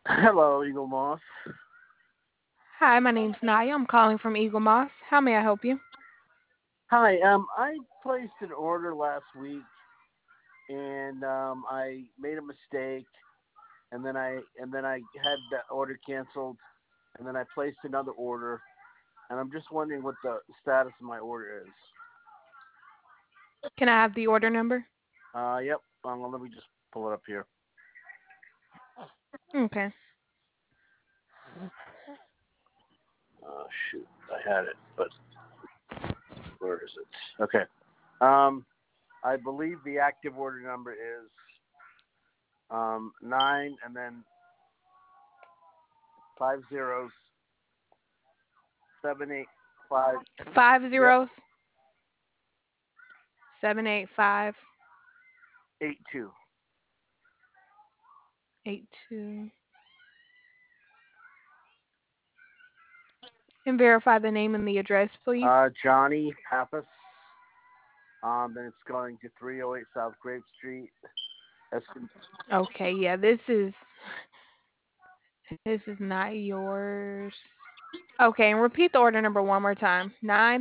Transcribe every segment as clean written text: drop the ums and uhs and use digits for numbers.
Hello, Eagle Moss. Hi, my name's Naya. I'm calling from Eagle Moss. How may I help you? Hi. I placed an order last week, and I made a mistake, and then I had that order canceled, and then I placed another order, and I'm just wondering what the status of my order is. Can I have the order number? Yep. Well, let me just pull it up here. Okay. Shoot, I had it, but where is it? Okay. Um, I believe the active order number is 9 and then 50 785. Five Yep, zeros, 78582. 82. And verify the name and the address, please. Johnny Pappas. Then it's going to 308 South Grape Street. That's Okay, yeah, this is not yours. Okay, and repeat the order number one more time.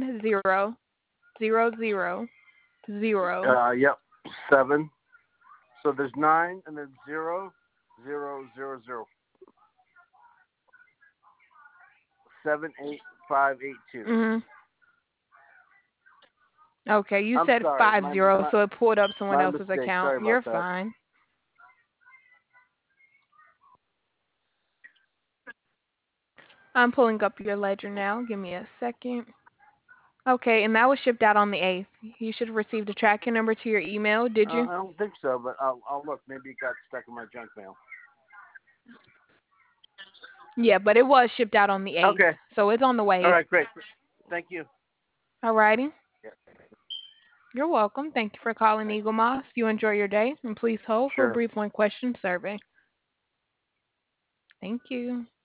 9000. yep, 7. So there's 9 and then 0 0 0 0 78582. Mhm. Okay, you I'm said sorry, 50, so it pulled up someone my else's mistake. account. Sorry about You're that. fine. I'm pulling up your ledger now. Give me a second. Okay, and that was shipped out on the 8th. You should have received a tracking number to your email, did you? I don't think so, but I'll look. Maybe it got stuck in my junk mail. Yeah, but it was shipped out on the 8th, Okay. so it's on the All way. right. Great. Thank you. Alrighty. Yeah. You're welcome. Thank you for calling Thanks. Eagle Moss. You enjoy your day, and please hold for a Sure. brief one-question survey. Thank you.